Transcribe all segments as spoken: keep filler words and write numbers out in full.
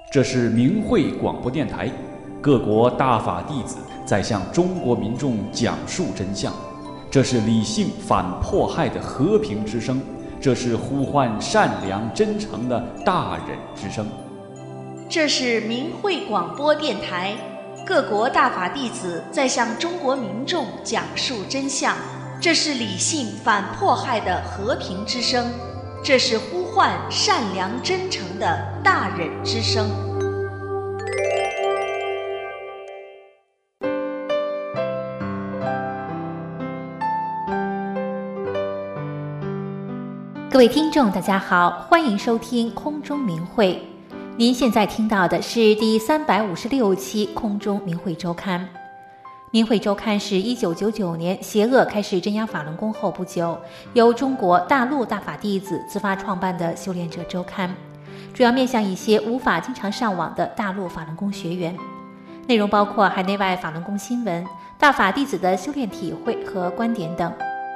这是明慧广播电台，各国大法弟子在向中国民众讲述真相。这是理性反迫害的和平之声，这是呼唤善良真诚的大忍之声。 这是明慧广播电台，各国大法弟子在向中国民众讲述真相。这是理性反迫害的和平之声，这是呼唤善良真诚的大忍之声。 各位听众大家好，欢迎收听空中明慧。您现在听到的是第三百五十六期空中明慧周刊。明慧周刊是一九九九年邪恶开始镇压法轮功后不久，由中国大陆大法弟子自发创办的修炼者周刊，主要面向一些无法经常上网的大陆法轮功学员。内容包括海内外法轮功新闻、大法弟子的修炼体会和观点等。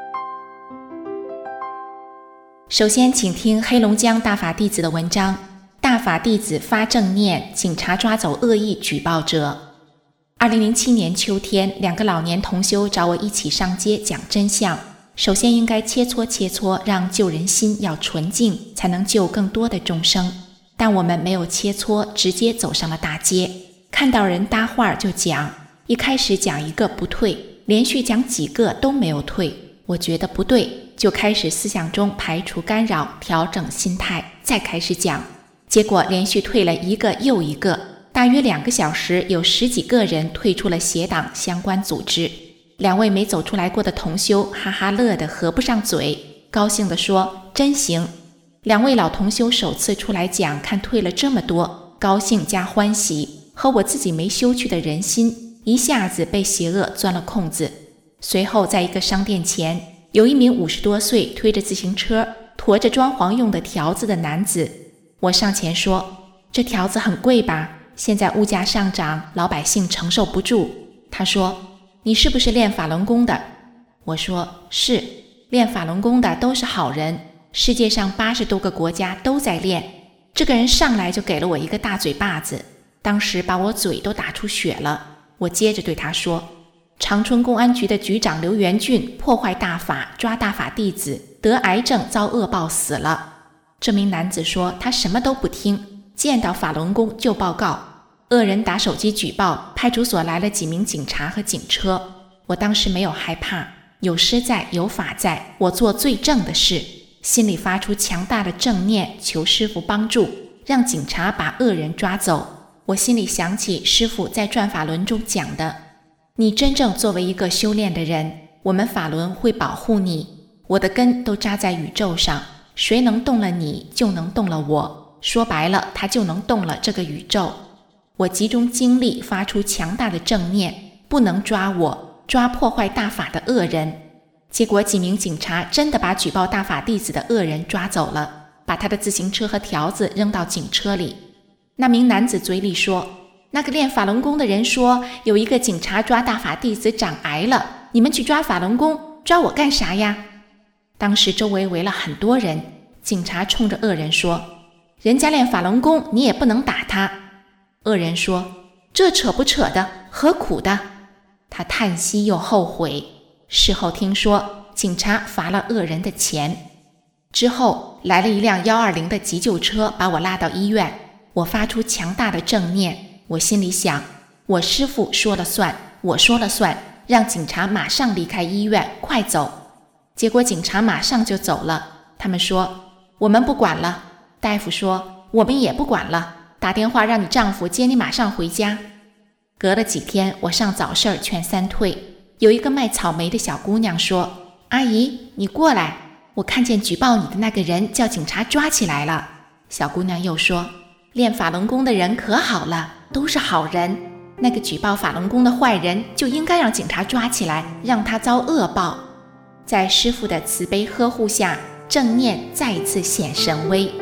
首先请听黑龙江大法弟子的文章，大法弟子发正念，警察抓走恶意举报者。二零零七年秋天，两个老年同修找我一起上街讲真相。首先应该切磋切磋，让救人心要纯净，才能救更多的众生。但我们没有切磋，直接走上了大街，看到人搭话就讲，一开始讲一个不退，连续讲几个都没有退，我觉得不对，就开始思想中排除干扰，调整心态，再开始讲。结果连续退了一个又一个，大约两个小时，有十几个人退出了邪党相关组织。两位没走出来过的同修哈哈乐得合不上嘴，高兴地说真行。两位老同修首次出来讲，看退了这么多，高兴加欢喜，和我自己没修去的人心一下子被邪恶钻了空子。随后在一个商店前，有一名五十多岁推着自行车驮着装潢用的条子的男子，我上前说，这条子很贵吧，现在物价上涨，老百姓承受不住。他说，你是不是练法轮功的？我说，是，练法轮功的都是好人，世界上八十多个国家都在练。这个人上来就给了我一个大嘴巴子，当时把我嘴都打出血了。我接着对他说，长春公安局的局长刘元俊破坏大法，抓大法弟子，得癌症遭恶报死了。这名男子说他什么都不听，见到法轮功就报告。恶人打手机举报，派出所来了几名警察和警车。我当时没有害怕，有师在有法在，我做最正的事，心里发出强大的正念，求师父帮助，让警察把恶人抓走。我心里想起师父在转法轮中讲的，你真正作为一个修炼的人，我们法轮会保护你。我的根都扎在宇宙上，谁能动了你，就能动了我。说白了，他就能动了这个宇宙。我集中精力，发出强大的正念，不能抓我，抓破坏大法的恶人。结果几名警察真的把举报大法弟子的恶人抓走了，把他的自行车和条子扔到警车里。那名男子嘴里说，那个练法轮功的人说，有一个警察抓大法弟子长癌了，你们去抓法轮功，抓我干啥呀？当时周围围了很多人，警察冲着恶人说，人家练法轮功，你也不能打他。恶人说，这扯不扯的，何苦的？他叹息又后悔。事后听说警察罚了恶人的钱。之后来了一辆一二零的急救车，把我拉到医院。我发出强大的正念，我心里想，我师父说了算，我说了算，让警察马上离开医院，快走。结果警察马上就走了，他们说，我们不管了。大夫说，我们也不管了，打电话让你丈夫接你马上回家。隔了几天，我上早市劝三退，有一个卖草莓的小姑娘说，阿姨你过来，我看见举报你的那个人叫警察抓起来了。小姑娘又说，练法轮功的人可好了，都是好人，那个举报法轮功的坏人就应该让警察抓起来，让他遭恶报。在师父的慈悲呵护下，正念再一次显神威。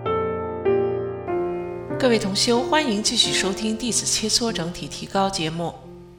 各位同修，欢迎继续收听弟子切磋整体提高节目。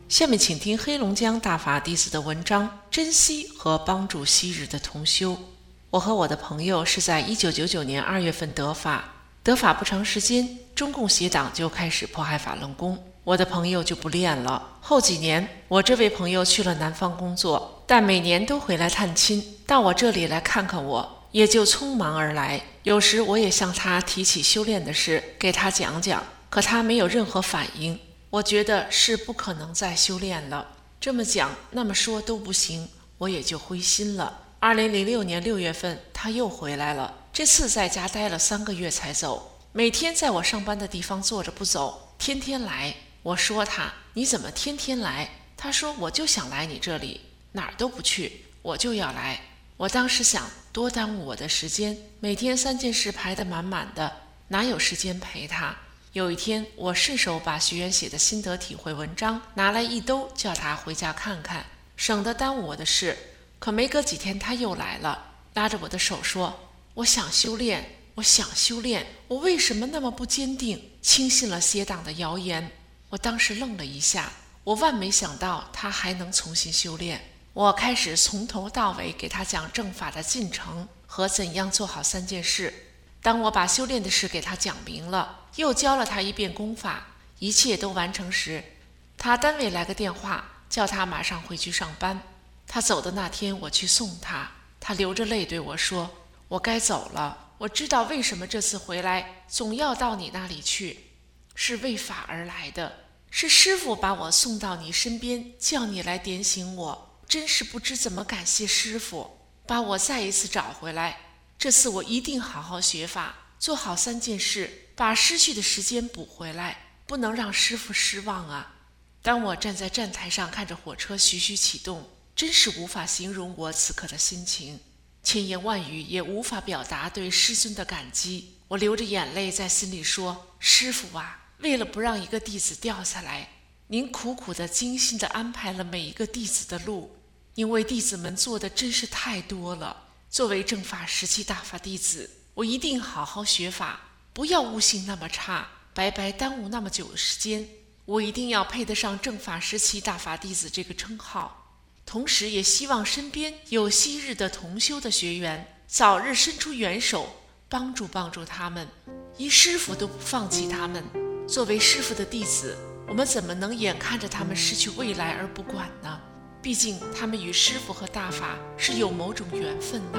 下面请听黑龙江大法弟子的文章：珍惜和帮助昔日的同修。我和我的朋友是在一九九九年二月份得法，得法不长时间，中共邪党就开始迫害法轮功，我的朋友就不练了。后几年，我这位朋友去了南方工作，但每年都回来探亲，到我这里来看看我，也就匆忙而来。有时我也向他提起修炼的事，给他讲讲，可他没有任何反应。我觉得是不可能再修炼了，这么讲那么说都不行，我也就灰心了。二零零六年六月份，他又回来了，这次在家待了三个月才走，每天在我上班的地方坐着不走，天天来。我说他，你怎么天天来？他说我就想来你这里，哪儿都不去，我就要来。我当时想，多耽误我的时间，每天三件事排得满满的，哪有时间陪他？有一天，我顺手把学员写的心得体会文章拿来一兜，叫他回家看看，省得耽误我的事。可没隔几天他又来了，拉着我的手说，我想修炼，我想修炼，我为什么那么不坚定，轻信了邪党的谣言？我当时愣了一下，我万没想到他还能重新修炼。我开始从头到尾给他讲正法的进程和怎样做好三件事。当我把修炼的事给他讲明了，又教了他一遍功法，一切都完成时，他单位来个电话，叫他马上回去上班。他走的那天，我去送他，他流着泪对我说，我该走了，我知道为什么这次回来总要到你那里去，是为法而来的，是师父把我送到你身边，叫你来点醒我，真是不知怎么感谢师父，把我再一次找回来。这次我一定好好学法，做好三件事，把失去的时间补回来，不能让师父失望啊。当我站在站台上看着火车徐徐启动，真是无法形容我此刻的心情，千言万语也无法表达对师尊的感激。我流着眼泪在心里说，师父啊，为了不让一个弟子掉下来，您苦苦的精心的安排了每一个弟子的路，因为弟子们做的真是太多了。作为正法时期大法弟子，我一定好好学法，不要悟性那么差，白白耽误那么久的时间。我一定要配得上正法时期大法弟子这个称号。同时也希望身边有昔日的同修的学员早日伸出援手，帮助帮助他们，一师父都不放弃他们。作为师父的弟子，我们怎么能眼看着他们失去未来而不管呢？毕竟他们与师父和大法是有某种缘分呐。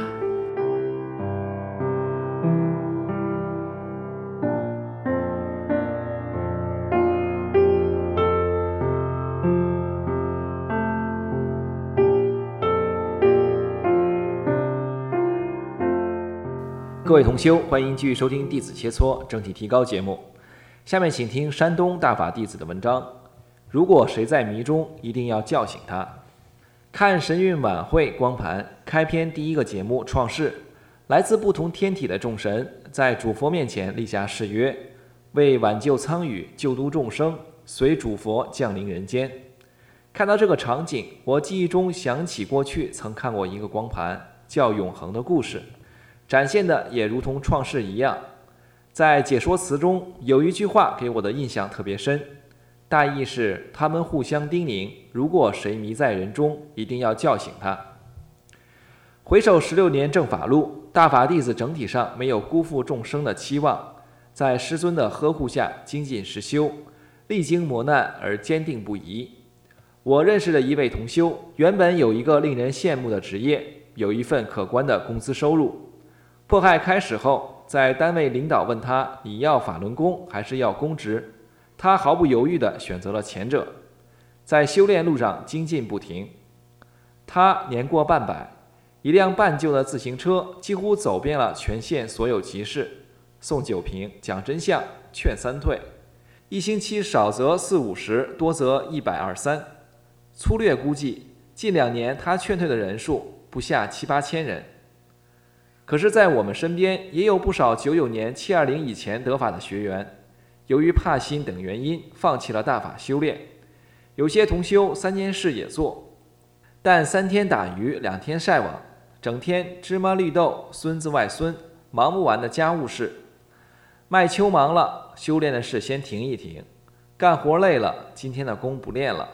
各位同修，欢迎继续收听弟子切磋整体提高节目。下面请听山东大法弟子的文章。如果谁在迷中，一定要叫醒他。看神韵晚会光盘开篇第一个节目创世，来自不同天体的众神在主佛面前立下誓约，为挽救苍宇，救度众生，随主佛降临人间。看到这个场景，我记忆中想起过去曾看过一个光盘，叫《永恒的故事》，展现的也如同创世一样。在解说词中有一句话给我的印象特别深，大意是他们互相叮咛，如果谁迷在人中，一定要叫醒他。回首十六年正法路，大法弟子整体上没有辜负众生的期望，在师尊的呵护下精进实修，历经磨难而坚定不移。我认识的一位同修，原本有一个令人羡慕的职业，有一份可观的工资收入。迫害开始后，在单位领导问他，你要法轮功还是要公职？他毫不犹豫地选择了前者，在修炼路上精进不停。他年过半百，一辆半旧的自行车几乎走遍了全县所有集市，送酒瓶，讲真相，劝三退，一星期少则四五十，多则一百二三。粗略估计，近两年他劝退的人数不下七八千人。可是在我们身边也有不少九九年七二零以前得法的学员，由于怕心等原因放弃了大法修炼。有些同修三件事也做，但三天打鱼两天晒网，整天芝麻绿豆孙子外孙，忙不完的家务事。卖秋忙了，修炼的事先停一停，干活累了，今天的功不练了，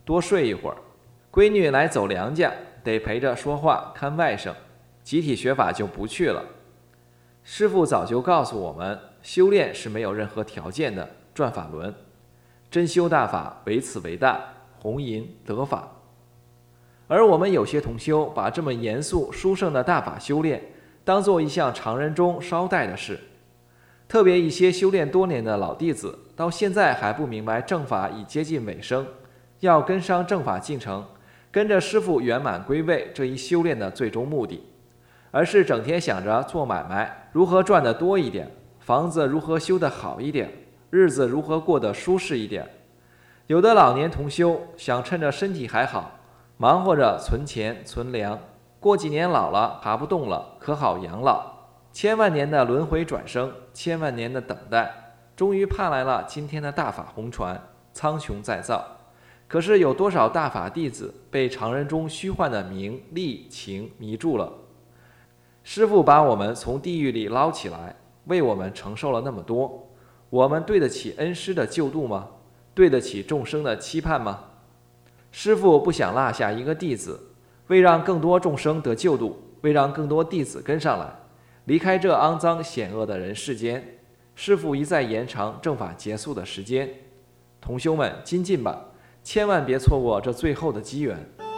多睡一会儿。闺女来走娘家，得陪着说话看外甥，集体学法就不去了。师父早就告诉我们，修炼是没有任何条件的转法轮，真修大法唯此为大，弘淫得法。而我们有些同修把这么严肃殊胜的大法修炼当做一项常人中捎带的事，特别一些修炼多年的老弟子到现在还不明白正法已接近尾声，要跟上正法进程，跟着师父圆满归位这一修炼的最终目的，而是整天想着做买卖如何赚得多一点，房子如何修得好一点，日子如何过得舒适一点。有的老年同修想趁着身体还好，忙活着存钱存粮，过几年老了爬不动了，可好养老。千万年的轮回转生，千万年的等待，终于盼来了今天的大法红传，苍穹再造。可是有多少大法弟子被常人中虚幻的名利情迷住了？师父把我们从地狱里捞起来，为我们承受了那么多，我们对得起恩师的救度吗？对得起众生的期盼吗？师父不想落下一个弟子，为让更多众生得救度，为让更多弟子跟上来，离开这肮脏险恶的人世间，师父一再延长正法结束的时间。同修们精进吧，千万别错过这最后的机缘。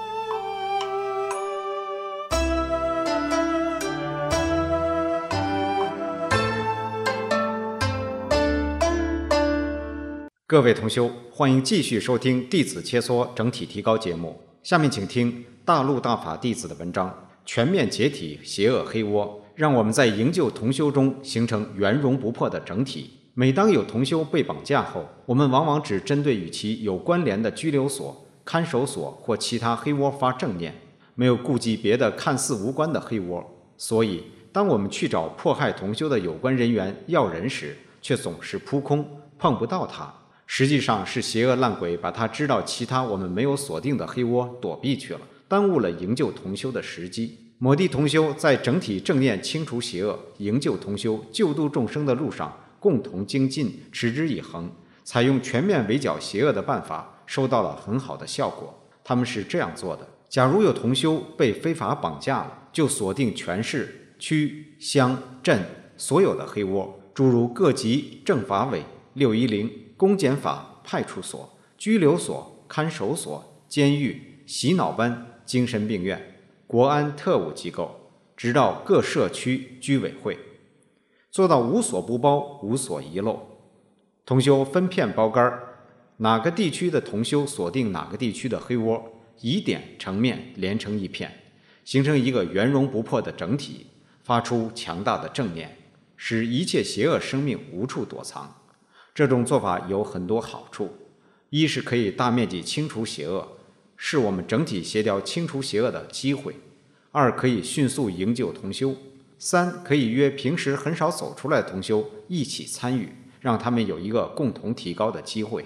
各位同修，欢迎继续收听弟子切磋整体提高节目。下面请听大陆大法弟子的文章，全面解体邪恶黑窝，让我们在营救同修中形成圆融不破的整体。每当有同修被绑架后，我们往往只针对与其有关联的拘留所、看守所或其他黑窝发正念，没有顾及别的看似无关的黑窝。所以当我们去找迫害同修的有关人员要人时，却总是扑空，碰不到他。实际上是邪恶烂鬼把他知道其他我们没有锁定的黑窝躲避去了，耽误了营救同修的时机。摩地同修在整体正念清除邪恶、营救同修、救度众生的路上共同精进，持之以恒，采用全面围剿邪恶的办法，收到了很好的效果。他们是这样做的：假如有同修被非法绑架了，就锁定全市、区、乡、镇所有的黑窝，诸如各级政法委、六一零、公检法、派出所、拘留所、看守所、监狱、洗脑班、精神病院、国安特务机构，直到各社区居委会，做到无所不包，无所遗漏。同修分片包干，哪个地区的同修锁定哪个地区的黑窝，以点成面，连成一片，形成一个圆融不破的整体，发出强大的正念，使一切邪恶生命无处躲藏。这种做法有很多好处：一是可以大面积清除邪恶，是我们整体协调清除邪恶的机会；二可以迅速营救同修；三可以约平时很少走出来的同修一起参与，让他们有一个共同提高的机会。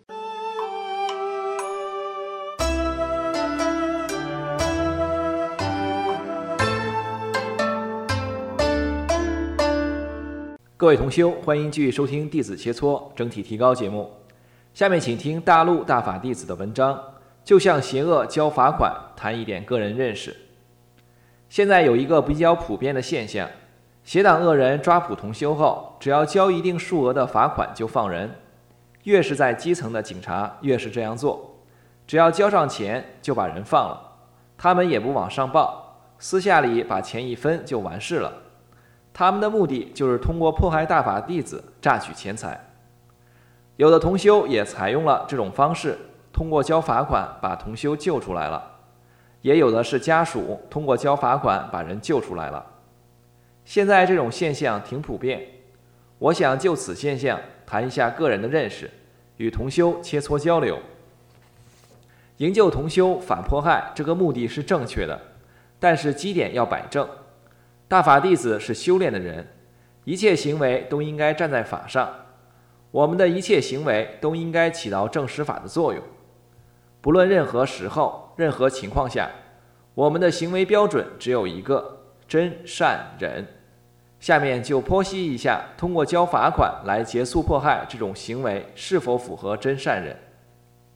各位同修，欢迎继续收听弟子切磋整体提高节目。下面请听大陆大法弟子的文章，就向邪恶交罚款，谈一点个人认识。现在有一个比较普遍的现象，邪党恶人抓捕同修后，只要交一定数额的罚款就放人。越是在基层的警察越是这样做，只要交上钱就把人放了，他们也不往上报，私下里把钱一分就完事了。他们的目的就是通过迫害大法弟子榨取钱财。有的同修也采用了这种方式，通过交罚款把同修救出来了，也有的是家属通过交罚款把人救出来了。现在这种现象挺普遍，我想就此现象谈一下个人的认识，与同修切磋交流。营救同修反迫害这个目的是正确的，但是基点要摆正。大法弟子是修炼的人，一切行为都应该站在法上，我们的一切行为都应该起到正实法的作用。不论任何时候、任何情况下，我们的行为标准只有一个：真善忍。下面就剖析一下，通过交罚款来结束迫害这种行为是否符合真善忍。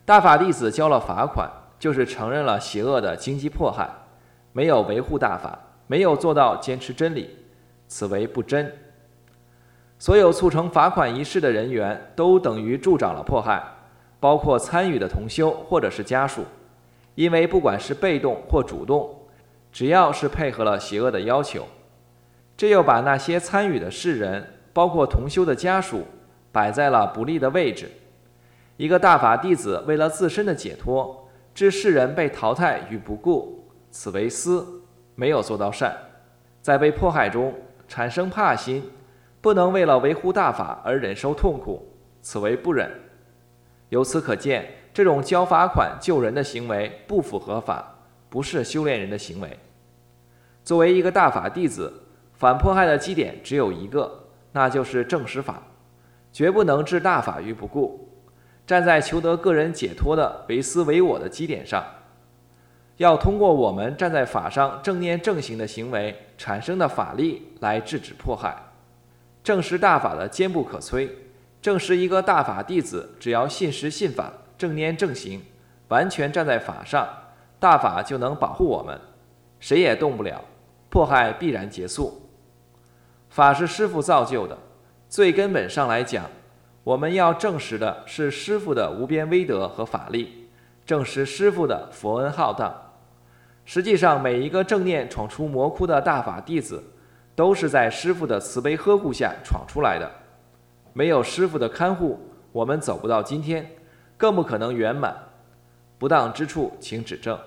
大法弟子交了罚款，就是承认了邪恶的经济迫害，没有维护大法，没有做到坚持真理，此为不真。所有促成罚款仪式的人员都等于助长了迫害，包括参与的同修或者是家属，因为不管是被动或主动，只要是配合了邪恶的要求，这又把那些参与的世人，包括同修的家属，摆在了不利的位置。一个大法弟子为了自身的解脱，置世人被淘汰于不顾，此为私，没有做到善。在被迫害中产生怕心，不能为了维护大法而忍受痛苦，此为不忍。由此可见，这种交罚款救人的行为不符合法，不是修炼人的行为。作为一个大法弟子，反迫害的基点只有一个，那就是正实法，绝不能置大法于不顾，站在求得个人解脱的唯私唯我的基点上，要通过我们站在法上正念正行的行为产生的法力来制止迫害，证实大法的坚不可摧，证实一个大法弟子只要信实信法，正念正行，完全站在法上，大法就能保护我们，谁也动不了，迫害必然结束。法是师父造就的，最根本上来讲，我们要证实的是师父的无边威德和法力，证实师父的佛恩浩荡。实际上，每一个正念闯出魔窟的大法弟子，都是在师父的慈悲呵护下闯出来的。没有师父的看护，我们走不到今天，更不可能圆满。不当之处，请指正。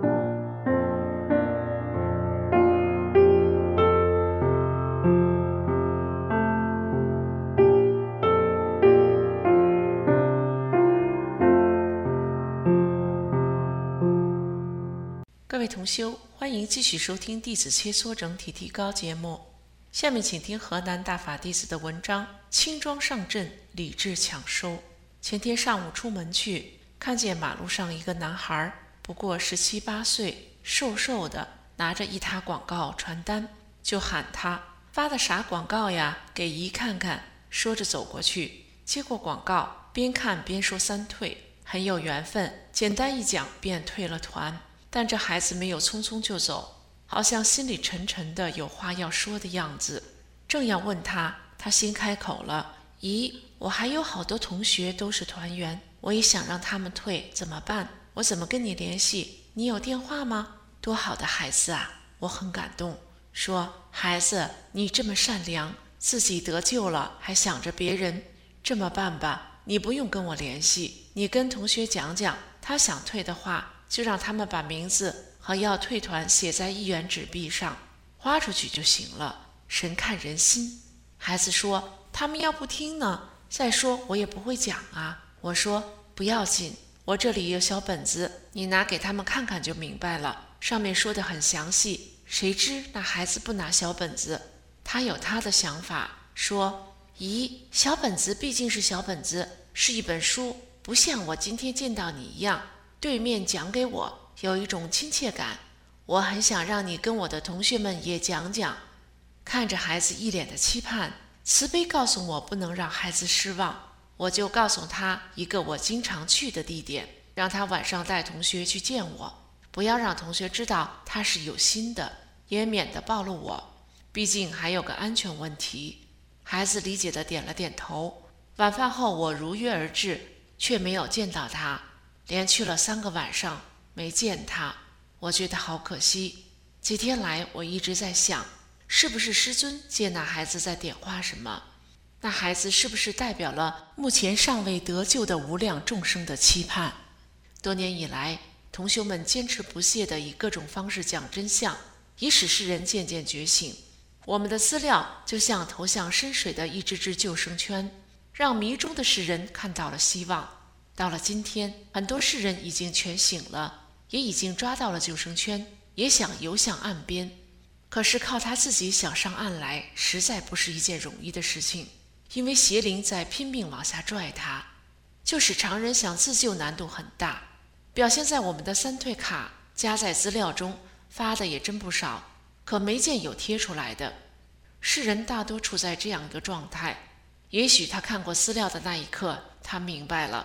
各位同修，欢迎继续收听弟子切磋整体提高节目。下面请听河南大法弟子的文章：轻装上阵，理智抢收。前天上午出门去，看见马路上一个男孩，不过十七八岁，瘦瘦的，拿着一沓广告传单，就喊他：发的啥广告呀？给姨看看。说着走过去，接过广告，边看边说三退，很有缘分，简单一讲便退了团。但这孩子没有匆匆就走，好像心里沉沉的有话要说的样子。正要问他，他先开口了：咦，我还有好多同学都是团员，我也想让他们退，怎么办？我怎么跟你联系？你有电话吗？多好的孩子啊！我很感动，说：孩子，你这么善良，自己得救了还想着别人。这么办吧，你不用跟我联系，你跟同学讲讲，他想退的话，就让他们把名字和要退团写在一元纸币上，花出去就行了。神看人心。孩子说：他们要不听呢？再说我也不会讲啊。我说：不要紧，我这里有小本子，你拿给他们看看就明白了，上面说得很详细。谁知那孩子不拿小本子，他有他的想法，说：咦，小本子毕竟是小本子，是一本书，不像我今天见到你一样对面讲给我，有一种亲切感。我很想让你跟我的同学们也讲讲。看着孩子一脸的期盼，慈悲告诉我不能让孩子失望，我就告诉他一个我经常去的地点，让他晚上带同学去见我，不要让同学知道他是有心的，也免得暴露我，毕竟还有个安全问题。孩子理解地点了点头。晚饭后我如约而至，却没有见到他，连去了三个晚上没见他，我觉得好可惜。几天来我一直在想，是不是师尊接纳孩子在点化什么？那孩子是不是代表了目前尚未得救的无量众生的期盼？多年以来，同修们坚持不懈地以各种方式讲真相，以使世人渐渐觉醒。我们的资料就像投向深水的一只只救生圈，让迷中的世人看到了希望。到了今天，很多世人已经全醒了，也已经抓到了救生圈，也想游向岸边。可是靠他自己想上岸来，实在不是一件容易的事情，因为邪灵在拼命往下拽他，就使常人想自救难度很大。表现在我们的三退卡加在资料中，发的也真不少，可没见有贴出来的。世人大多处在这样一个状态，也许他看过资料的那一刻，他明白了，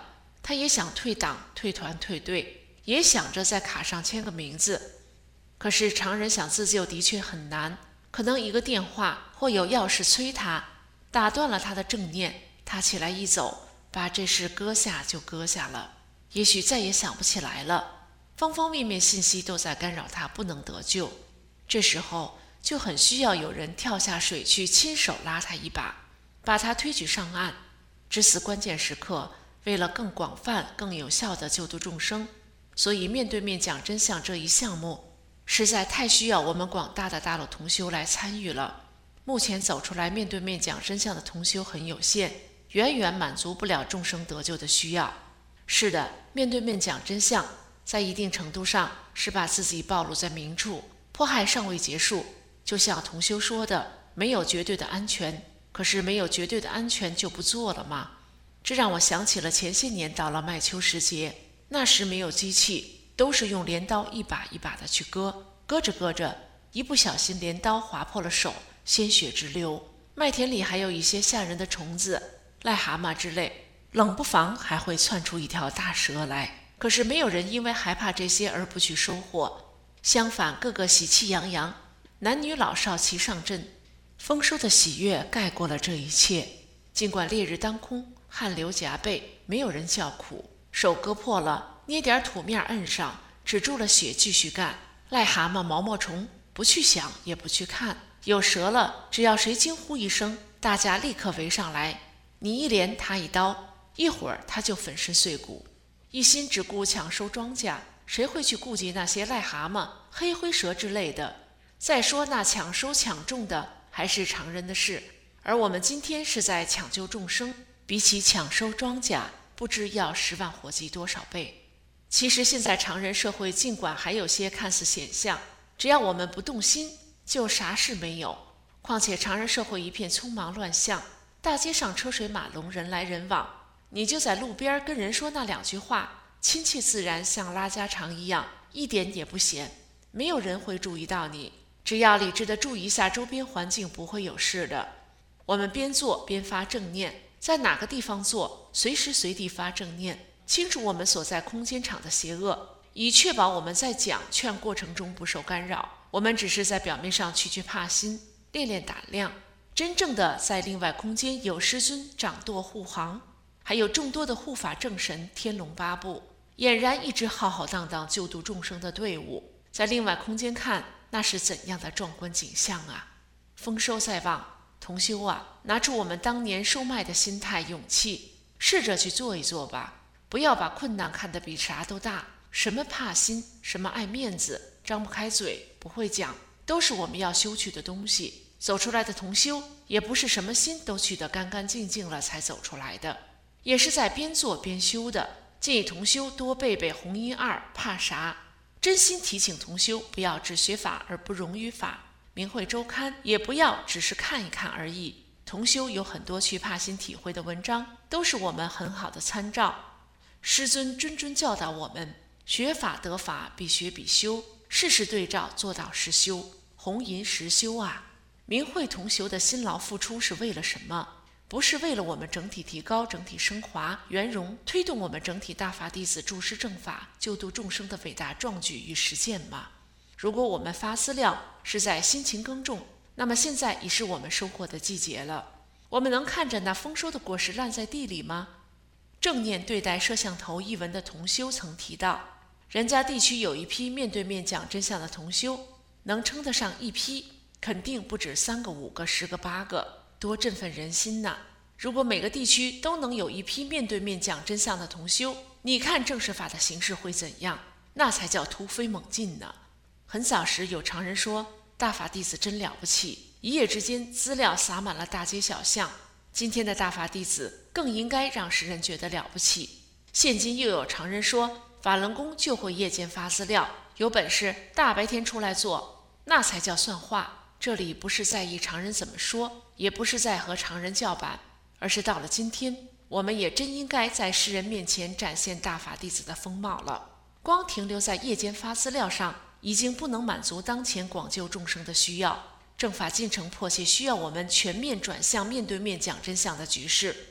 他也想退党、退团、退队，也想着在卡上签个名字。可是常人想自救的确很难，可能一个电话或有要事催他，打断了他的正念，他起来一走，把这事搁下就搁下了，也许再也想不起来了。方方面面信息都在干扰他，不能得救。这时候就很需要有人跳下水去亲手拉他一把，把他推举上岸。至此关键时刻，为了更广泛更有效地救度众生，所以面对面讲真相这一项目实在太需要我们广大的大陆同修来参与了。目前走出来面对面讲真相的同修很有限，远远满足不了众生得救的需要。是的，面对面讲真相在一定程度上是把自己暴露在明处，迫害尚未结束。就像同修说的，没有绝对的安全，可是没有绝对的安全就不做了吗？这让我想起了前些年到了麦秋时节，那时没有机器，都是用镰刀一把一把的去割，割着割着，一不小心镰刀划破了手，鲜血直流。麦田里还有一些吓人的虫子，癞蛤蟆之类，冷不防还会窜出一条大蛇来。可是没有人因为害怕这些而不去收获，相反个个喜气洋洋，男女老少齐上阵，丰收的喜悦盖过了这一切。尽管烈日当空，汗流浃背，没有人叫苦，手割破了，捏点土面摁上，止住了血，继续干。癞蛤蟆、毛毛虫不去想也不去看，有蛇了，只要谁惊呼一声，大家立刻围上来，你一连他一刀，一会儿他就粉身碎骨。一心只顾抢收庄稼，谁会去顾及那些癞蛤蟆、黑灰蛇之类的？再说那抢收抢种的还是常人的事，而我们今天是在抢救众生，比起抢收庄稼不知要十万火急多少倍。其实现在常人社会尽管还有些看似显象，只要我们不动心，就啥事没有。况且常人社会一片匆忙乱象，大街上车水马龙，人来人往，你就在路边跟人说那两句话，亲切自然，像拉家常一样，一点也不闲，没有人会注意到你。只要理智地注意一下周边环境，不会有事的。我们边做边发正念，在哪个地方做，随时随地发正念，清楚我们所在空间场的邪恶，以确保我们在讲劝过程中不受干扰。我们只是在表面上去去怕心，练练胆量，真正的在另外空间有师尊掌舵护航，还有众多的护法正神天龙八部，俨然一支浩浩荡荡救度众生的队伍。在另外空间看，那是怎样的壮观景象啊！丰收在望，同修啊，拿出我们当年收麦的心态勇气，试着去做一做吧。不要把困难看得比啥都大，什么怕心，什么爱面子，张不开嘴，不会讲，都是我们要修去的东西。走出来的同修也不是什么心都去得干干净净了才走出来的，也是在边做边修的。建议同修多背背红衣二，怕啥？真心提醒同修不要只学法而不融于法，明慧周刊也不要只是看一看而已。同修有很多去怕心体会的文章，都是我们很好的参照。师尊谆谆教导我们，学法得法，必学必修，事事对照，做到实修，红银实修啊！明慧同修的辛劳付出是为了什么？不是为了我们整体提高、整体升华、圆融，推动我们整体大法弟子注释正法、救度众生的伟大壮举与实践吗？如果我们发资料是在辛勤耕种，那么现在已是我们收获的季节了。我们能看着那丰收的果实烂在地里吗？正念对待摄像头一文的同修曾提到，人家地区有一批面对面讲真相的同修，能称得上一批，肯定不止三个、五个、十个、八个。多振奋人心呐！如果每个地区都能有一批面对面讲真相的同修，你看正式法的形式会怎样？那才叫突飞猛进呢！很早时有常人说，大法弟子真了不起，一夜之间资料洒满了大街小巷。今天的大法弟子更应该让世人觉得了不起。现今又有常人说，法轮功就会夜间发资料，有本事大白天出来做，那才叫算话。这里不是在意常人怎么说，也不是在和常人叫板，而是到了今天，我们也真应该在世人面前展现大法弟子的风貌了。光停留在夜间发资料上，已经不能满足当前广救众生的需要。正法进程迫切需要我们全面转向面对面讲真相的局势。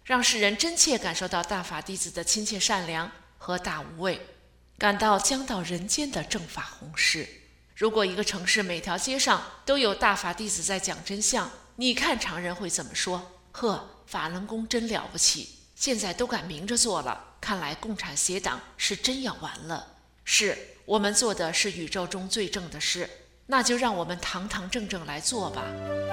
让世人真切感受到大法弟子的亲切善良和大无畏，感到将到人间的正法弘誓。如果一个城市每条街上都有大法弟子在讲真相，你看常人会怎么说？呵，法轮功真了不起，现在都敢明着做了，看来共产邪党是真要完了。是，我们做的是宇宙中最正的事，那就让我们堂堂正正来做吧。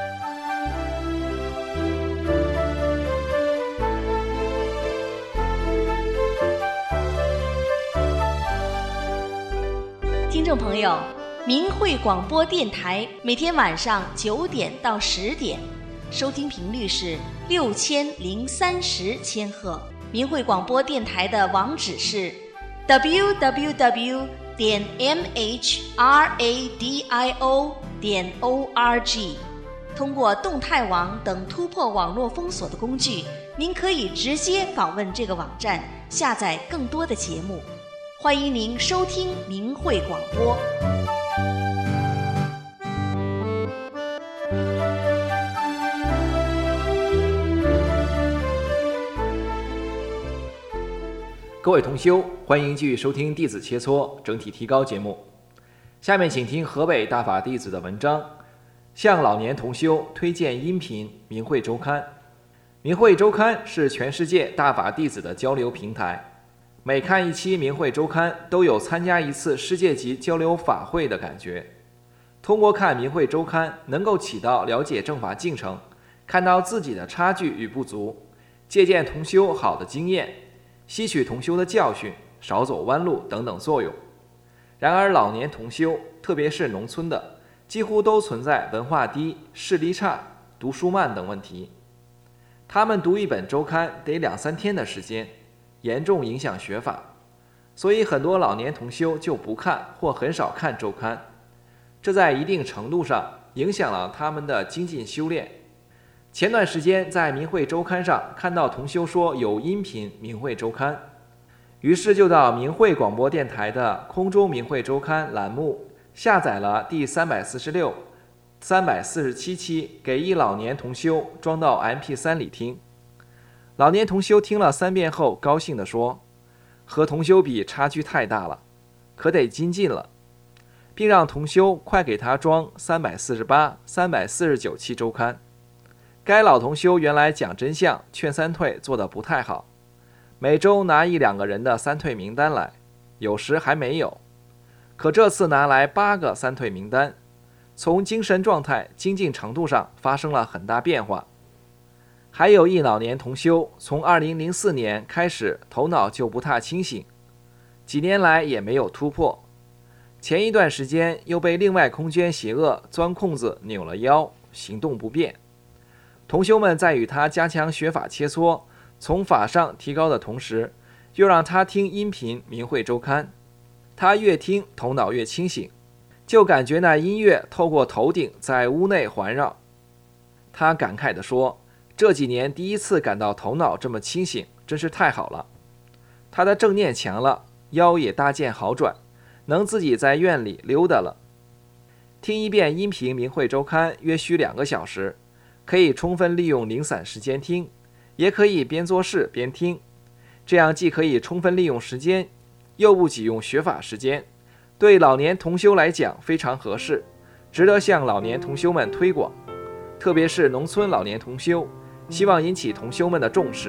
听众朋友，明慧广播电台每天晚上九点到十点，收听频率是六千零三十千赫。明慧广播电台的网址是 double-u double-u double-u 点 m h radio 点 org。通过动态网等突破网络封锁的工具，您可以直接访问这个网站，下载更多的节目。欢迎您收听明慧广播。 各位同修，欢迎继续收听弟子切磋整体提高节目。下面请听河北大法弟子的文章，向老年同修推荐音频《明慧周刊》。明慧周刊是全世界大法弟子的交流平台，每看一期明慧周刊都有参加一次世界级交流法会的感觉。通过看明慧周刊，能够起到了解正法进程，看到自己的差距与不足，借鉴同修好的经验，吸取同修的教训，少走弯路等等作用。然而老年同修，特别是农村的，几乎都存在文化低、视力差、读书慢等问题。他们读一本周刊得两三天的时间，严重影响学法，所以很多老年同修就不看或很少看周刊，这在一定程度上影响了他们的精进修炼。前段时间在明慧周刊上看到同修说有音频明慧周刊，于是就到明慧广播电台的空中明慧周刊栏目下载了第三百四十六、三百四十七期，给一老年同修装到 M P 三 里听。老年同修听了三遍后高兴地说，和同修比差距太大了，可得精进了，并让同修快给他装三百四十八、三百四十九期周刊。该老同修原来讲真相劝三退做得不太好，每周拿一两个人的三退名单来，有时还没有，可这次拿来八个三退名单，从精神状态、精进程度上发生了很大变化。还有一老年同修，从二零零四年开始头脑就不太清醒，几年来也没有突破，前一段时间又被另外空间邪恶钻空子扭了腰，行动不便。同修们在与他加强学法切磋，从法上提高的同时，又让他听音频明慧周刊，他越听头脑越清醒，就感觉那音乐透过头顶在屋内环绕。他感慨地说，这几年第一次感到头脑这么清醒，真是太好了。他的正念强了，腰也大见好转，能自己在院里溜达了。听一遍音频明慧周刊约需两个小时，可以充分利用零散时间听，也可以边做事边听，这样既可以充分利用时间，又不挤用学法时间，对老年同修来讲非常合适，值得向老年同修们推广，特别是农村老年同修，希望引起同修们的重视。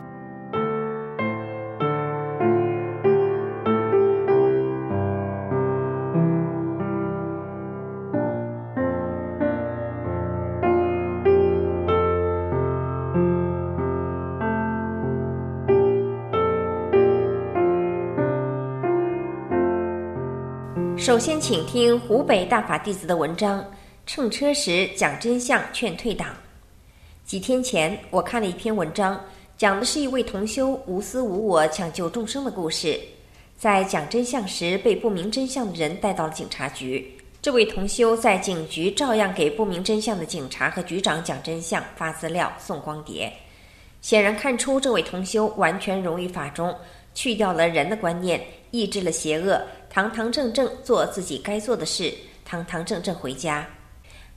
首先请听湖北大法弟子的文章，乘车时讲真相劝退党。几天前我看了一篇文章，讲的是一位同修无私无我抢救众生的故事。在讲真相时被不明真相的人带到了警察局，这位同修在警局照样给不明真相的警察和局长讲真相，发资料，送光碟。显然看出这位同修完全融于法中，去掉了人的观念，抑制了邪恶，堂堂正正做自己该做的事，堂堂正正回家。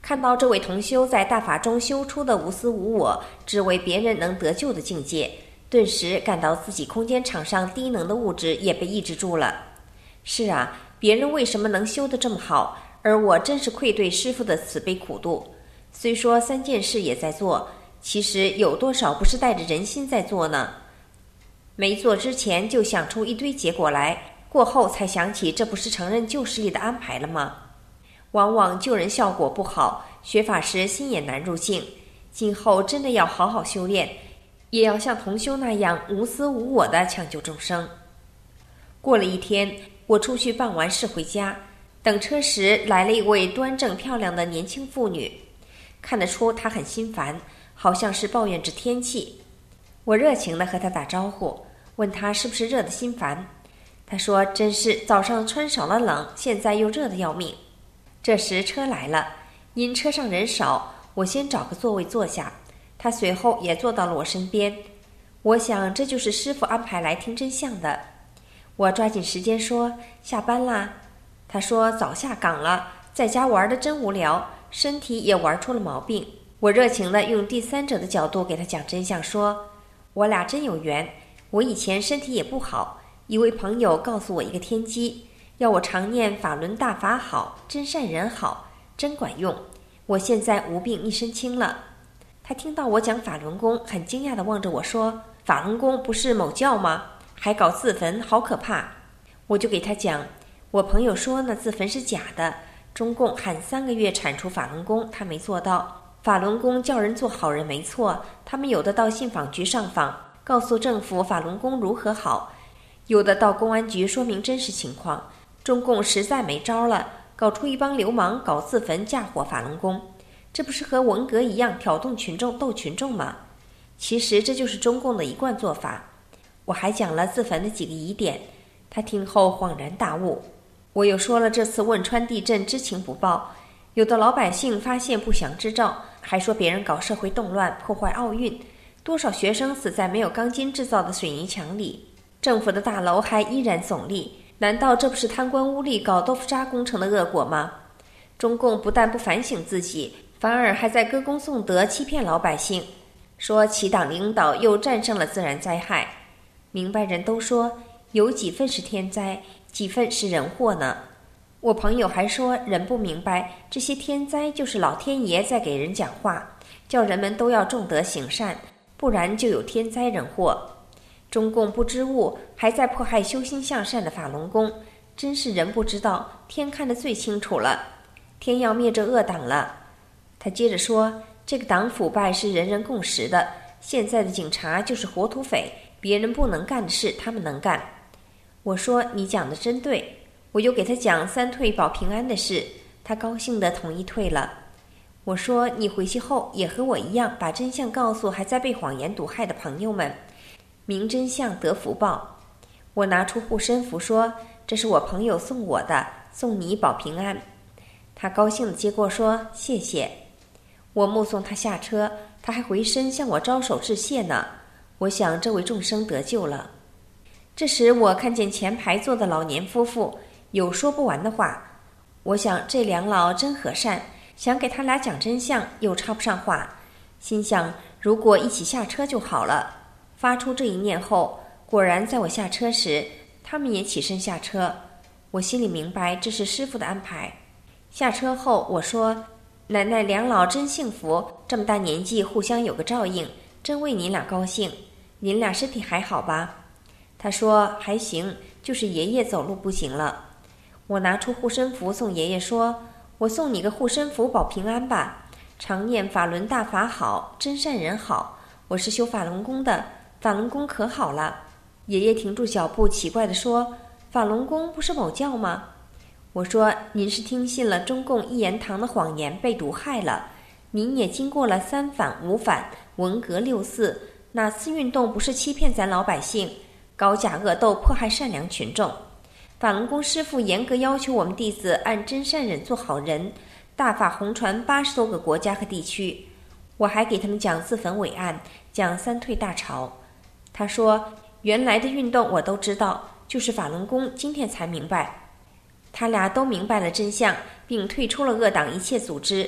看到这位同修在大法中修出的无私无我，只为别人能得救的境界，顿时感到自己空间场上低能的物质也被抑制住了。是啊，别人为什么能修得这么好，而我真是愧对师父的慈悲苦度。虽说三件事也在做，其实有多少不是带着人心在做呢？没做之前就想出一堆结果来，过后才想起这不是承认旧势力的安排了吗？往往救人效果不好，学法时心也难入境。今后真的要好好修炼，也要像同修那样无私无我地抢救众生。过了一天，我出去办完事回家，等车时来了一位端正漂亮的年轻妇女，看得出她很心烦，好像是抱怨着天气。我热情地和她打招呼，问她是不是热得心烦。她说真是早上穿少了冷，现在又热得要命。这时车来了，因车上人少，我先找个座位坐下，她随后也坐到了我身边。我想这就是师父安排来听真相的。我抓紧时间说下班啦。她说早下岗了，在家玩得真无聊，身体也玩出了毛病。我热情地用第三者的角度给她讲真相，说我俩真有缘，我以前身体也不好，一位朋友告诉我一个天机，要我常念法轮大法好，真善人好，真管用。我现在无病一身轻了。他听到我讲法轮功，很惊讶地望着我说，法轮功不是某教吗？还搞自焚，好可怕。我就给他讲，我朋友说那自焚是假的，中共喊三个月铲除法轮功，他没做到。法轮功叫人做好人没错，他们有的到信访局上访，告诉政府法轮功如何好，有的到公安局说明真实情况。中共实在没招了，搞出一帮流氓搞自焚嫁祸法轮功，这不是和文革一样挑动群众斗群众吗？其实这就是中共的一贯做法。我还讲了自焚的几个疑点，他听后恍然大悟。我又说了这次汶川地震知情不报，有的老百姓发现不祥之兆，还说别人搞社会动乱破坏奥运，多少学生死在没有钢筋制造的水泥墙里，政府的大楼还依然耸立，难道这不是贪官污吏搞豆腐渣工程的恶果吗？中共不但不反省自己，反而还在歌功颂德欺骗老百姓，说其党领导又战胜了自然灾害。明白人都说有几分是天灾，几分是人祸呢？我朋友还说人不明白，这些天灾就是老天爷在给人讲话，叫人们都要重德行善，不然就有天灾人祸。中共不知悟，还在迫害修心向善的法轮功，真是人不知道，天看得最清楚了。天要灭这恶党了。他接着说，这个党腐败是人人共识的，现在的警察就是活土匪，别人不能干的事他们能干。我说你讲的真对。我又给他讲三退保平安的事，他高兴地同意退了。我说你回去后也和我一样，把真相告诉还在被谎言毒害的朋友们，明真相得福报。我拿出护身符说，这是我朋友送我的，送你保平安。他高兴地接过说谢谢。我目送他下车，他还回身向我招手致谢呢。我想这位众生得救了。这时我看见前排坐的老年夫妇，有说不完的话。我想这两老真和善，想给他俩讲真相，又插不上话，心想如果一起下车就好了。发出这一念后，果然在我下车时，他们也起身下车。我心里明白这是师父的安排。下车后我说，奶奶两老真幸福，这么大年纪互相有个照应，真为您俩高兴。您俩身体还好吧？他说还行，就是爷爷走路不行了。我拿出护身符送爷爷说，我送你个护身符保平安吧，常念法轮大法好，真善人好，我是修法轮功的，法轮功可好了。爷爷停住脚步，奇怪地说，法轮功不是某教吗？我说您是听信了中共一言堂的谎言被毒害了，您也经过了三反五反文革六四，哪次运动不是欺骗咱老百姓，搞假恶斗迫害善良群众？法轮功师父严格要求我们弟子按真善忍做好人，大法红传八十多个国家和地区。我还给他们讲自焚伟案，讲三退大潮。他说原来的运动我都知道，就是法轮功今天才明白。他俩都明白了真相，并退出了恶党一切组织，纷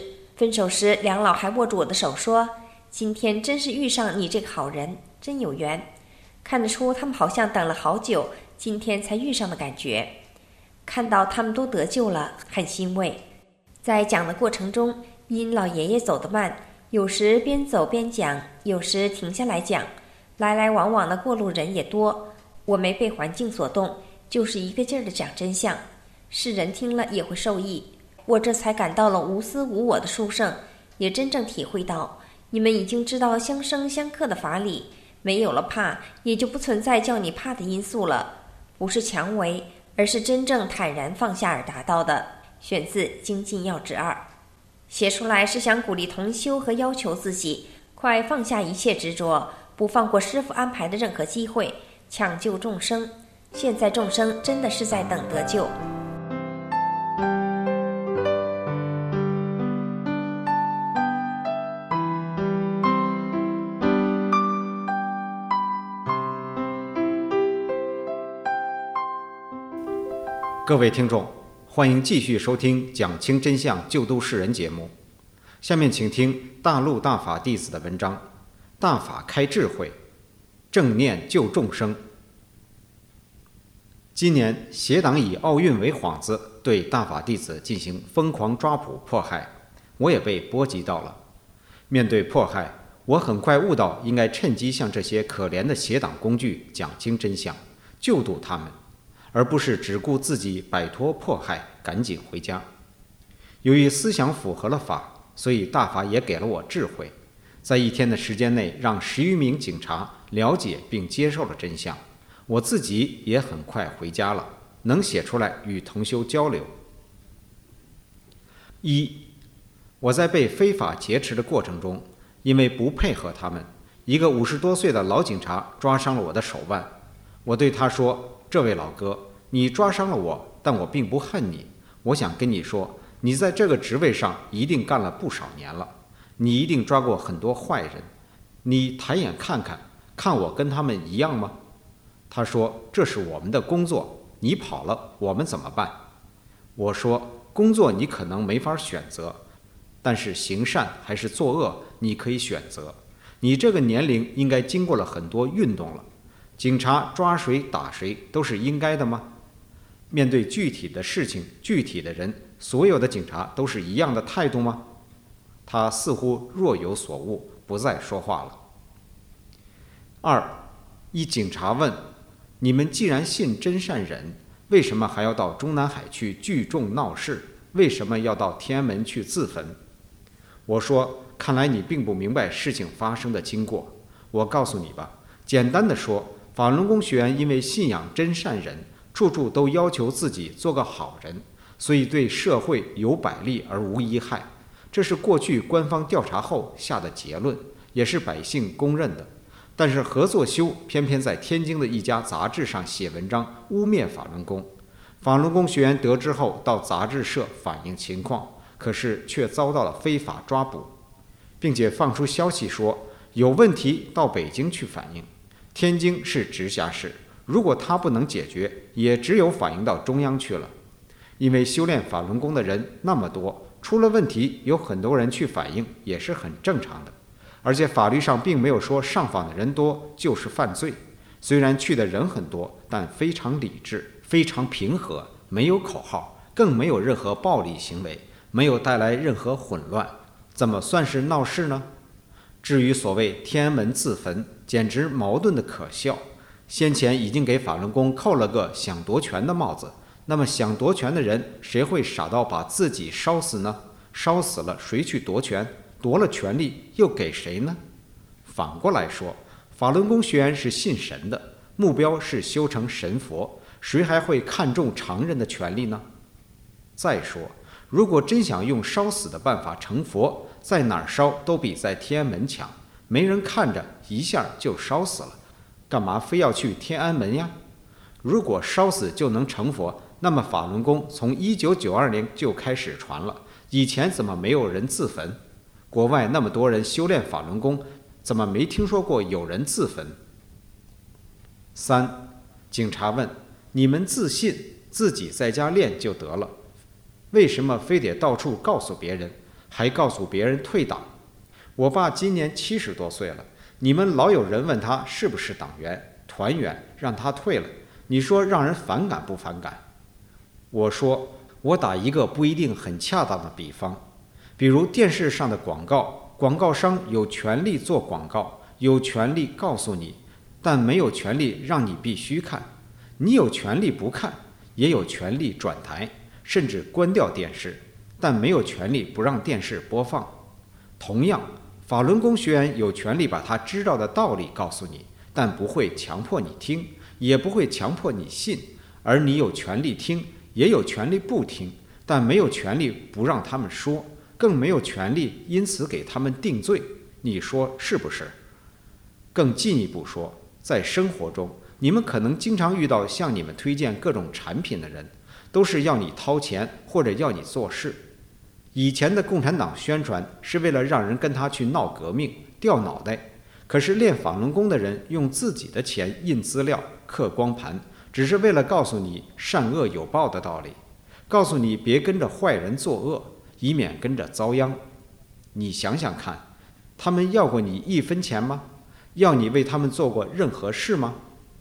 分手时，梁老还握住我的手说：“今天真是遇上你这个好人，真有缘。”看得出他们好像等了好久，今天才遇上的感觉。看到他们都得救了，很欣慰。在讲的过程中，因老爷爷走得慢，有时边走边讲，有时停下来讲，来来往往的过路人也多。我没被环境所动，就是一个劲儿的讲真相，世人听了也会受益。我这才感到了无私无我的殊胜，也真正体会到你们已经知道相生相克的法理，没有了怕，也就不存在叫你怕的因素了。不是强为，而是真正坦然放下而达到的。选自《精进要旨二》，写出来是想鼓励同修和要求自己快放下一切执着，不放过师父安排的任何机会，抢救众生。现在众生真的是在等得救。 各位听众，欢迎继续收听讲清真相救度世人节目。下面请听大陆大法弟子的文章《大法开智慧，正念救众生》。今年邪党以奥运为幌子，对大法弟子进行疯狂抓捕迫害，我也被波及到了。面对迫害，我很快悟到应该趁机向这些可怜的邪党工具讲清真相，救度他们，而不是只顾自己摆脱迫害，赶紧回家。由于思想符合了法，所以大法也给了我智慧，在一天的时间内让十余名警察了解并接受了真相。我自己也很快回家了，能写出来与同修交流。一，我在被非法劫持的过程中，因为不配合他们，一个五十多岁的老警察抓伤了我的手腕。我对他说：“这位老哥，你抓伤了我，但我并不恨你。我想跟你说，你在这个职位上一定干了不少年了，你一定抓过很多坏人。你抬眼看看，看我跟他们一样吗？”他说：“这是我们的工作，你跑了，我们怎么办？”我说：“工作你可能没法选择，但是行善还是作恶，你可以选择。你这个年龄应该经过了很多运动了。警察抓谁打谁都是应该的吗？面对具体的事情、具体的人，所有的警察都是一样的态度吗？”他似乎若有所悟，不再说话了。二，一警察问：“你们既然信真善忍，为什么还要到中南海去聚众闹事？为什么要到天安门去自焚？”我说：“看来你并不明白事情发生的经过。我告诉你吧，简单的说，法轮功学员因为信仰真善忍，处处都要求自己做个好人，所以对社会有百利而无一害。这是过去官方调查后下的结论，也是百姓公认的。但是何作修偏偏在天津的一家杂志上写文章污蔑法轮功。法轮功学员得知后到杂志社反映情况，可是却遭到了非法抓捕，并且放出消息说有问题到北京去反映。天津是直辖市，如果他不能解决，也只有反映到中央去了。因为修炼法轮功的人那么多，出了问题有很多人去反映也是很正常的。而且法律上并没有说上访的人多就是犯罪，虽然去的人很多，但非常理智，非常平和，没有口号，更没有任何暴力行为，没有带来任何混乱，怎么算是闹事呢？至于所谓天安门自焚，简直矛盾的可笑。先前已经给法轮功扣了个想夺权的帽子，那么想夺权的人谁会傻到把自己烧死呢？烧死了谁去夺权？夺了权力又给谁呢？反过来说，法轮功学员是信神的，目标是修成神佛，谁还会看重常人的权利呢？再说，如果真想用烧死的办法成佛，在哪儿烧都比在天安门强，没人看着一下就烧死了，干嘛非要去天安门呀？如果烧死就能成佛，那么法轮功从一九九二年就开始传了，以前怎么没有人自焚？国外那么多人修炼法轮功，怎么没听说过有人自焚？三，警察问：“你们自信自己在家练就得了，为什么非得到处告诉别人， 还告诉别人退党。我爸今年七十多岁了，你们老有人问他是不是党员、团员，让他退了，你说让人反感不反感？我说，我打一个不一定很恰当的比方，比如电视上的广告，广告商有权利做广告，有权利告诉你，但没有权利让你必须看。你有权利不看，也有权利转台，甚至关掉电视，但没有权利不让电视播放。同样，法轮功学员有权利把他知道的道理告诉你，但不会强迫你听，也不会强迫你信，而你有权利听，也有权利不听，但没有权利不让他们说，更没有权利因此给他们定罪。你说是不是？更进一步说，在生活中，你们可能经常遇到向你们推荐各种产品的人，都是要你掏钱或者要你做事。以前的共产党宣传是为了让人跟他去闹革命、掉脑袋，可是练法轮功的人用自己的钱印资料、刻光盘，只是为了告诉你善恶有报的道理，告诉你别跟着坏人作恶，以免跟着遭殃。你想想看，他们要过你一分钱吗？要你为他们做过任何事吗？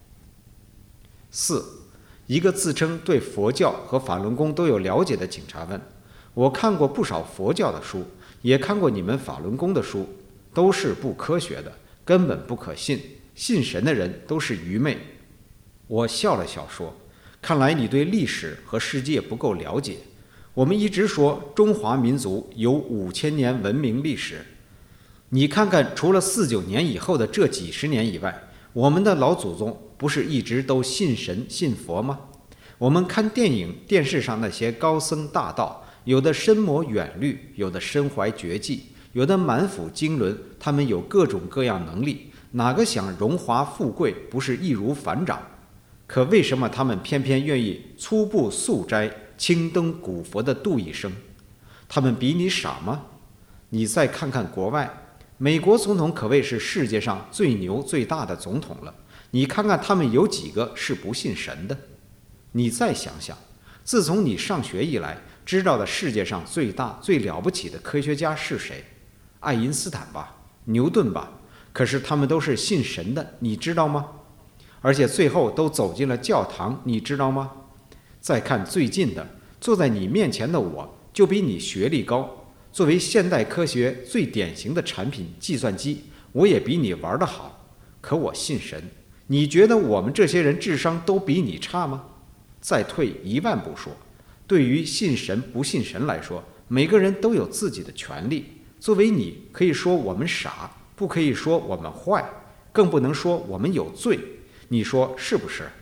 四，一个自称对佛教和法轮功都有了解的警察问，我看过不少佛教的书，也看过你们法轮功的书，都是不科学的，根本不可信，信神的人都是愚昧。我笑了笑说，看来你对历史和世界不够了解。我们一直说中华民族有五千年文明历史，你看看除了四九年以后的这几十年以外，我们的老祖宗不是一直都信神信佛吗？我们看电影电视上那些高僧大道，有的深谋远虑，有的身怀绝技，有的满腹经纶，他们有各种各样能力，哪个想荣华富贵不是易如反掌？可为什么他们偏偏愿意粗布素斋，青灯古佛的度一生？他们比你傻吗？你再看看国外，美国总统可谓是世界上最牛最大的总统了，你看看他们有几个是不信神的？你再想想，自从你上学以来，知道的世界上最大最了不起的科学家是谁？爱因斯坦吧，牛顿吧，可是他们都是信神的，你知道吗？而且最后都走进了教堂，你知道吗？再看最近的，坐在你面前的我，就比你学历高，作为现代科学最典型的产品计算机，我也比你玩得好，可我信神。你觉得我们这些人智商都比你差吗？再退一万步说，对于信神不信神来说，每个人都有自己的权利。作为你，可以说我们傻，不可以说我们坏，更不能说我们有罪。你说是不是？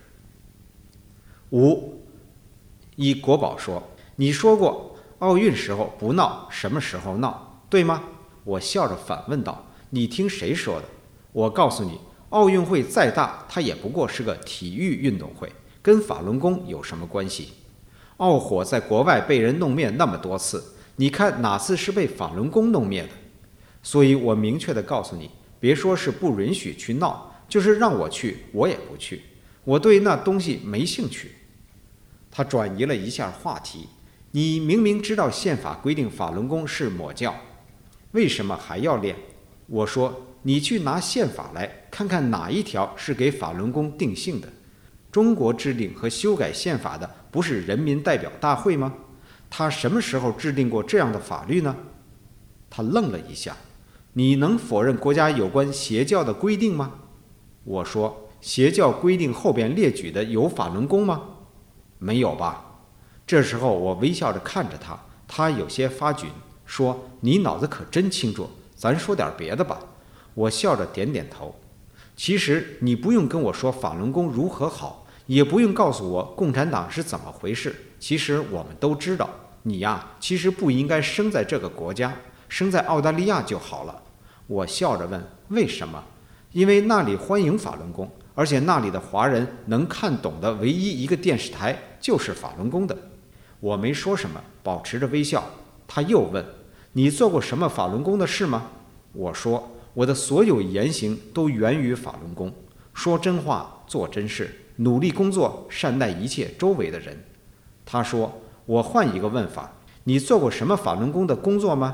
五，以国宝说，你说过奥运时候不闹，什么时候闹，对吗？我笑着反问道，你听谁说的？我告诉你，奥运会再大，它也不过是个体育运动会，跟法轮功有什么关系？奥火在国外被人弄灭那么多次，你看哪次是被法轮功弄灭的？所以我明确地告诉你，别说是不允许去闹，就是让我去，我也不去，我对那东西没兴趣。他转移了一下话题，你明明知道宪法规定法轮功是抹教，为什么还要练？我说，你去拿宪法来看看哪一条是给法轮功定性的。中国制定和修改宪法的不是人民代表大会吗？他什么时候制定过这样的法律呢？他愣了一下，你能否认国家有关邪教的规定吗？我说，邪教规定后边列举的有法轮功吗？没有吧。这时候我微笑着看着他，他有些发窘，说，你脑子可真清楚，咱说点别的吧。我笑着点点头。其实你不用跟我说法轮功如何好，也不用告诉我共产党是怎么回事，其实我们都知道，你呀，其实不应该生在这个国家，生在澳大利亚就好了。我笑着问，为什么？因为那里欢迎法轮功，而且那里的华人能看懂的唯一一个电视台就是法轮功的。我没说什么，保持着微笑。他又问，你做过什么法轮功的事吗？我说，我的所有言行都源于法轮功，说真话，做真事，努力工作，善待一切周围的人。他说，我换一个问法，你做过什么法轮功的工作吗？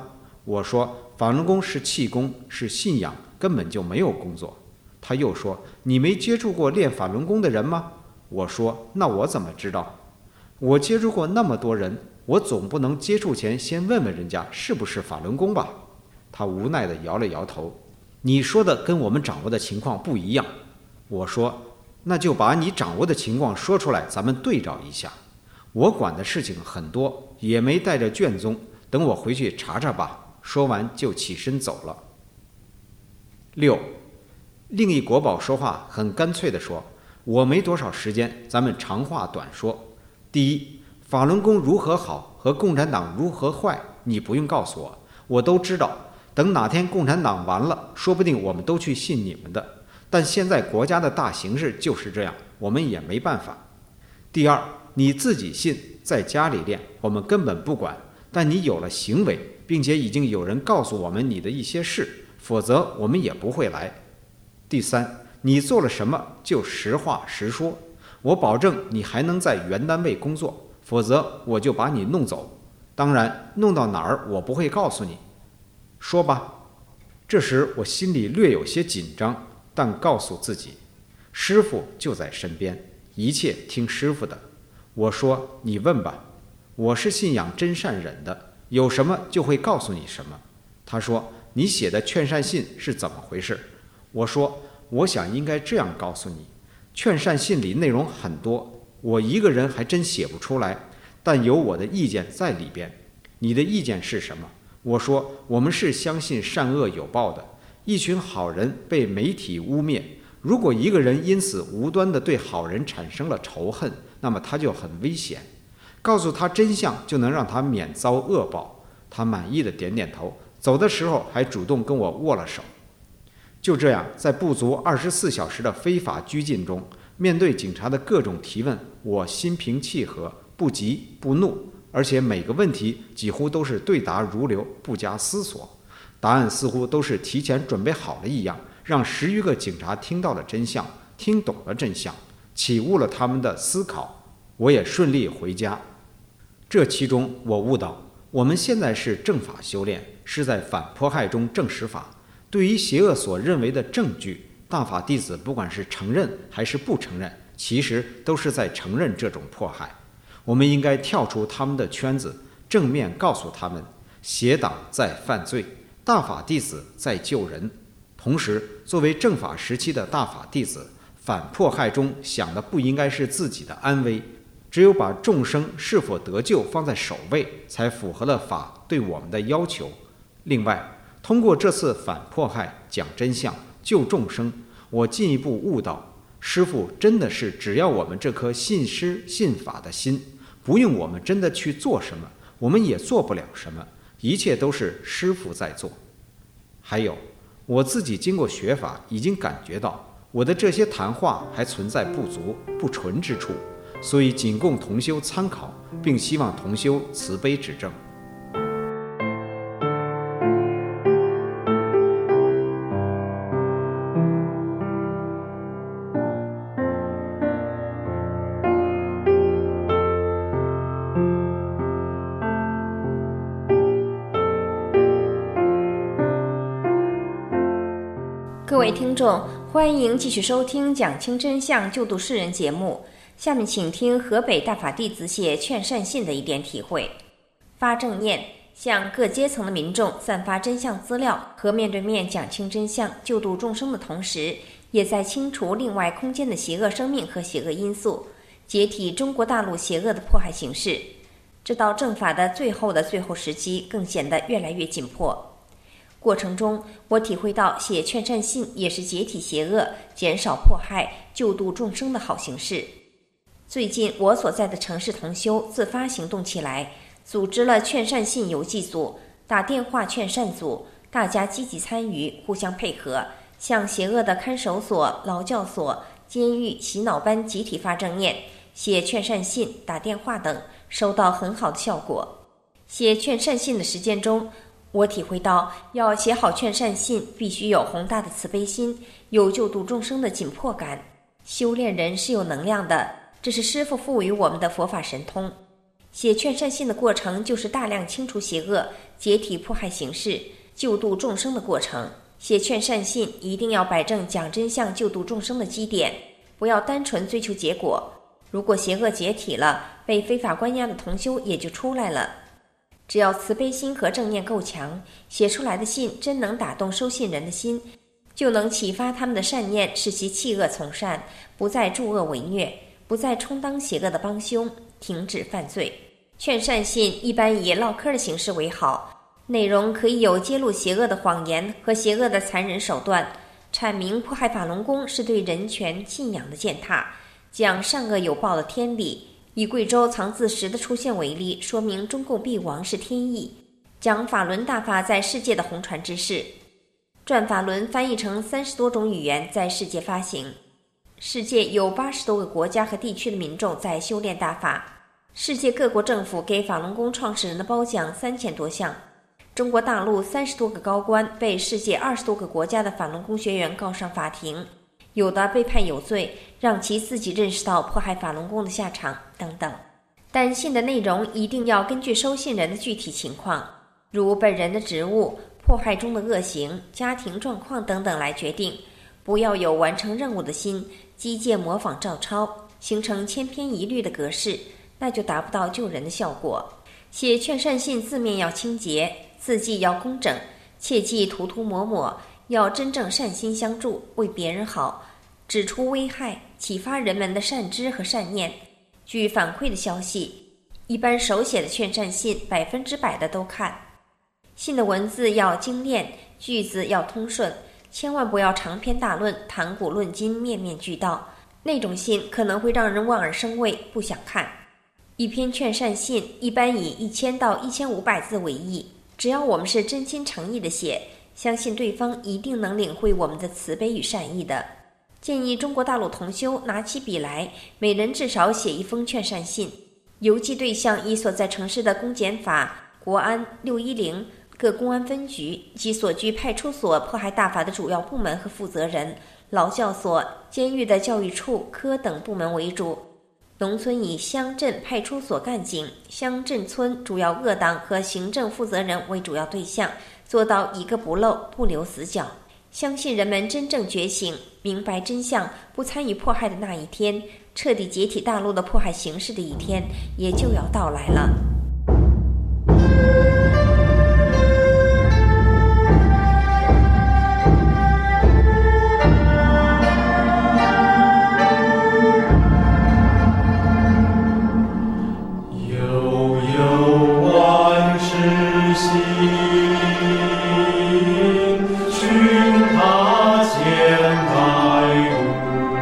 我说法轮功是气功，是信仰，根本就没有工作。他又说你没接触过练法轮功的人吗？我说那我怎么知道？我接触过那么多人，我总不能接触前先问问人家是不是法轮功吧？他无奈地摇了摇头，你说的跟我们掌握的情况不一样。我说那就把你掌握的情况说出来，咱们对照一下。我管的事情很多，也没带着卷宗，等我回去查查吧。说完就起身走了。六，另一国宝说话很干脆地说，我没多少时间，咱们长话短说。第一，法轮功如何好和共产党如何坏，你不用告诉我，我都知道。等哪天共产党完了，说不定我们都去信你们的。但现在国家的大形势就是这样，我们也没办法。第二，你自己信，在家里练，我们根本不管。但你有了行为，并且已经有人告诉我们你的一些事，否则我们也不会来。第三，你做了什么就实话实说，我保证你还能在原单位工作，否则我就把你弄走。当然，弄到哪儿我不会告诉你。说吧。这时我心里略有些紧张，但告诉自己，师父就在身边，一切听师父的。我说你问吧，我是信仰真善忍的，有什么就会告诉你什么。他说你写的劝善信是怎么回事？我说我想应该这样告诉你，劝善信里内容很多，我一个人还真写不出来，但有我的意见在里边。你的意见是什么？我说我们是相信善恶有报的，一群好人被媒体污蔑，如果一个人因此无端地对好人产生了仇恨，那么他就很危险。告诉他真相，就能让他免遭恶报。他满意的点点头，走的时候还主动跟我握了手。就这样，在不足二十四小时的非法拘禁中，面对警察的各种提问，我心平气和，不急不怒，而且每个问题几乎都是对答如流，不加思索。答案似乎都是提前准备好了一样，让十余个警察听到了真相，听懂了真相，启悟了他们的思考。我也顺利回家。这其中我悟到，我们现在是正法修炼，是在反迫害中证实法。对于邪恶所认为的证据，大法弟子不管是承认还是不承认，其实都是在承认这种迫害。我们应该跳出他们的圈子，正面告诉他们，邪党在犯罪，大法弟子在救人。同时，作为正法时期的大法弟子，反迫害中想的不应该是自己的安危，只有把众生是否得救放在首位，才符合了法对我们的要求。另外，通过这次反迫害、讲真相、救众生，我进一步悟到，师父真的是只要我们这颗信师信法的心，不用我们真的去做什么，我们也做不了什么，一切都是师父在做。还有，我自己经过学法，已经感觉到我的这些谈话还存在不足、不纯之处，所以仅供同修参考，并希望同修慈悲指正。 各位听众，欢迎继续收听讲清真相救度世人节目。下面请听河北大法弟子写劝善信的一点体会。发正念，向各阶层的民众散发真相资料和面对面讲清真相救度众生的同时，也在清除另外空间的邪恶生命和邪恶因素，解体中国大陆邪恶的迫害形式。这到正法的最后的最后时期，更显得越来越紧迫。过程中，我体会到写劝善信也是解体邪恶、减少迫害、救度众生的好形式。最近，我所在的城市同修自发行动起来，组织了劝善信邮寄组、打电话劝善组，大家积极参与，互相配合，向邪恶的看守所、劳教所、监狱、洗脑班集体发正念，写劝善信、打电话等，收到很好的效果。写劝善信的实践中，我体会到，要写好劝善信，必须有宏大的慈悲心，有救度众生的紧迫感。修炼人是有能量的，这是师父赋予我们的佛法神通。 写劝善信的过程就是大量清除邪恶、解体迫害形式、救度众生的过程。写劝善信一定要摆正讲真相、救度众生的基点，不要单纯追求结果。如果邪恶解体了，被非法关押的同修也就出来了。只要慈悲心和正念够强，写出来的信真能打动收信人的心，就能启发他们的善念，使其弃恶从善，不再助恶为虐，不再充当邪恶的帮凶，停止犯罪。劝善信一般以唠嗑的形式为好，内容可以有揭露邪恶的谎言和邪恶的残忍手段，阐明迫害法轮功是对人权信仰的践踏，讲善恶有报的天理。以贵州藏字石的出现为例，说明中共必亡是天意，讲法轮大法在世界的红传之势。转法轮翻译成三十多种语言，在世界发行。世界有八十多个国家和地区的民众在修炼大法。世界各国政府给法轮功创始人的褒奖三千多项。中国大陆三十多个高官被世界二十多个国家的法轮功学员告上法庭，有的被判有罪，让其自己认识到迫害法轮功的下场等等。但信的内容一定要根据收信人的具体情况，如本人的职务、迫害中的恶行、家庭状况等等来决定，不要有完成任务的心，机械模仿照抄，形成千篇一律的格式，那就达不到救人的效果。写劝善信字面要清洁，字迹要工整，切忌涂涂抹抹，要真正善心相助，为别人好，指出危害，启发人们的善知和善念。据反馈的消息，一般手写的劝善信百分之百的都看。信的文字要精炼，句子要通顺，千万不要长篇大论，谈古论今，面面俱到，那种信可能会让人望而生畏，不想看。一篇劝善信一般以一千到一千五百字为宜，只要我们是真心诚意的写，相信对方一定能领会我们的慈悲与善意的。建议中国大陆同修拿起笔来，每人至少写一封劝善信，邮寄对象以所在城市的公检法、国安、六一零各公安分局及所居派出所迫害大法的主要部门和负责人、劳教所、监狱的教育处、科等部门为主。农村以乡镇派出所干警、乡镇村主要恶党和行政负责人为主要对象，做到一个不漏，不留死角。相信人们真正觉醒，明白真相，不参与迫害的那一天，彻底解体大陆的迫害形式的一天，也就要到来了。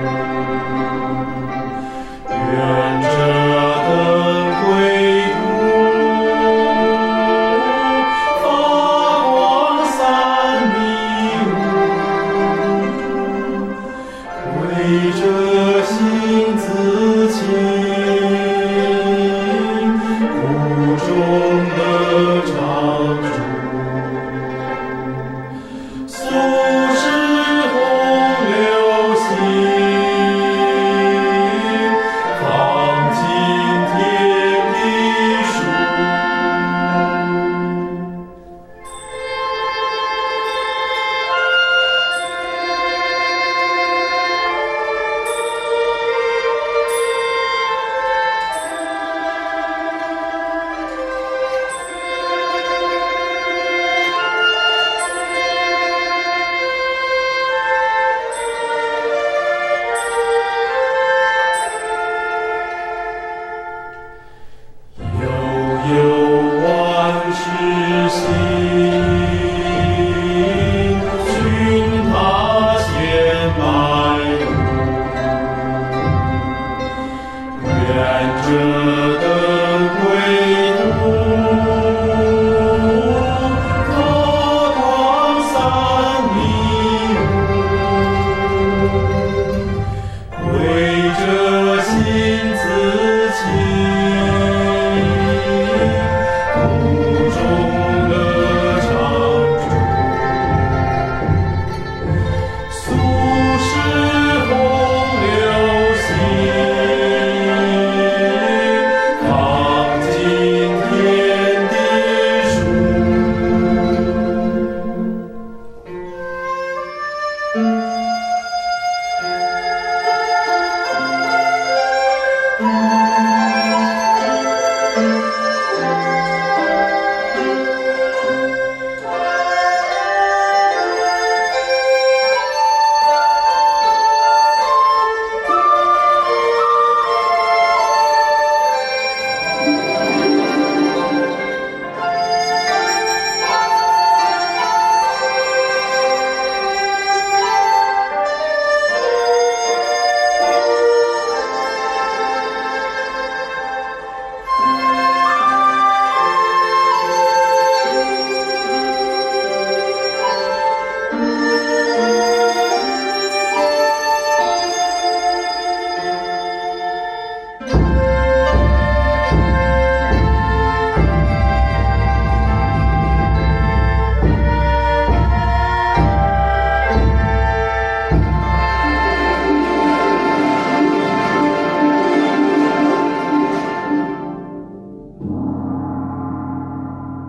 愿这灯归途。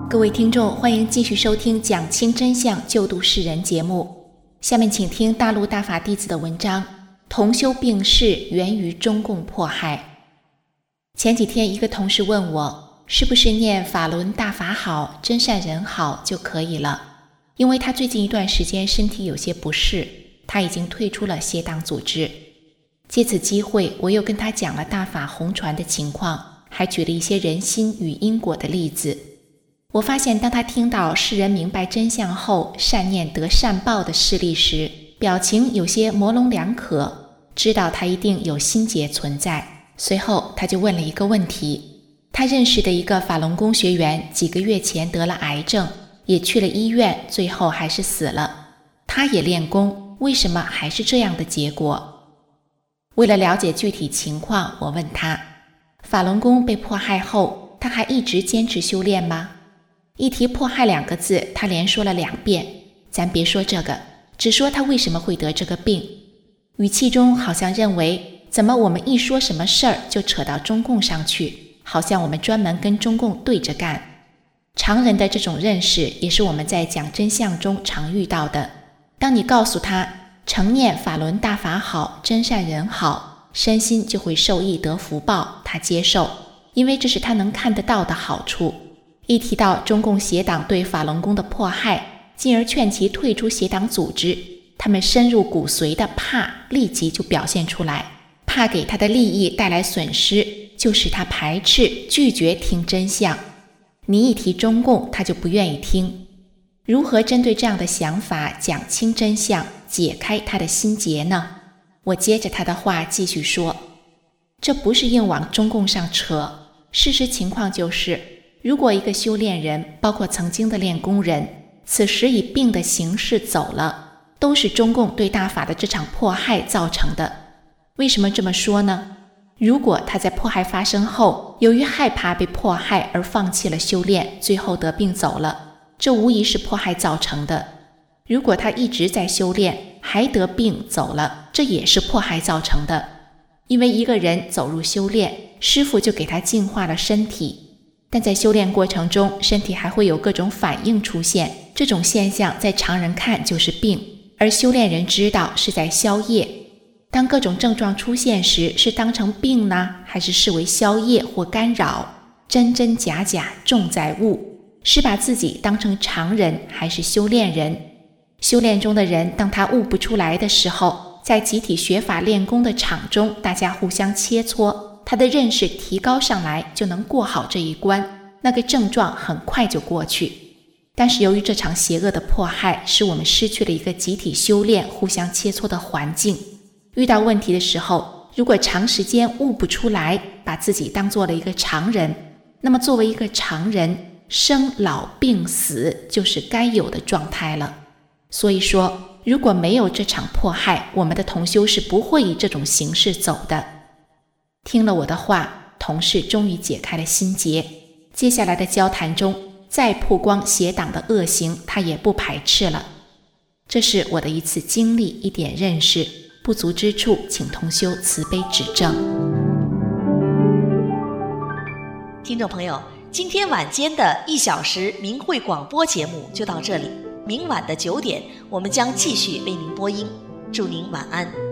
各位听众，欢迎继续收听讲清真相救度世人节目。下面请听大陆大法弟子的文章，同修病逝源于中共迫害。前几天一个同事问我，是不是念法轮大法好，真善人好就可以了？因为他最近一段时间身体有些不适，他已经退出了邪党组织。借此机会，我又跟他讲了大法红传的情况，还举了一些人心与因果的例子。我发现当他听到世人明白真相后善念得善报的事例时，表情有些模棱两可，知道他一定有心结存在。随后他就问了一个问题，他认识的一个法轮功学员几个月前得了癌症，也去了医院，最后还是死了。他也练功，为什么还是这样的结果？为了了解具体情况，我问他，法轮功被迫害后，他还一直坚持修炼吗？一提迫害两个字，他连说了两遍。咱别说这个，只说他为什么会得这个病。语气中好像认为，怎么我们一说什么事儿就扯到中共上去，好像我们专门跟中共对着干。常人的这种认识也是我们在讲真相中常遇到的。当你告诉他常念法轮大法好，真善人好，身心就会受益得福报，他接受，因为这是他能看得到的好处。一提到中共邪党对法轮功的迫害，进而劝其退出邪党组织，他们深入骨髓的怕立即就表现出来，怕给他的利益带来损失，就使他排斥拒绝听真相。你一提中共，他就不愿意听。如何针对这样的想法讲清真相，解开他的心结呢？我接着他的话继续说，这不是硬往中共上扯，事实情况就是，如果一个修炼人，包括曾经的练功人，此时以病的形式走了，都是中共对大法的这场迫害造成的。为什么这么说呢？如果他在迫害发生后，由于害怕被迫害而放弃了修炼，最后得病走了，这无疑是迫害造成的。如果他一直在修炼，还得病走了，这也是迫害造成的。因为一个人走入修炼，师父就给他净化了身体，但在修炼过程中，身体还会有各种反应出现，这种现象在常人看就是病，而修炼人知道是在消业。当各种症状出现时，是当成病呢，还是视为消业或干扰？真真假假，重在悟，是把自己当成常人还是修炼人？修炼中的人，当他悟不出来的时候，在集体学法练功的场中，大家互相切磋，他的认识提高上来，就能过好这一关，那个症状很快就过去。但是由于这场邪恶的迫害，使我们失去了一个集体修炼互相切磋的环境。遇到问题的时候，如果长时间悟不出来，把自己当做了一个常人，那么作为一个常人，生老病死就是该有的状态了。所以说，如果没有这场迫害，我们的同修是不会以这种形式走的。听了我的话，同事终于解开了心结。接下来的交谈中，再曝光邪党的恶行，他也不排斥了。这是我的一次经历，一点认识，不足之处，请同修慈悲指正。 听众朋友，今天晚间的一小时明慧广播节目就到这里，明晚的九点，我们将继续为您播音。祝您晚安。